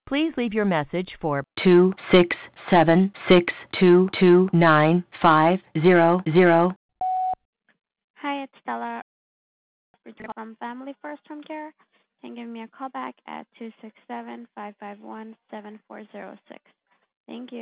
Please leave your message for 267-622-9500. Hi, it's Stella from Family First Home Care. You can give me a call back at 267-551-7406. Thank you.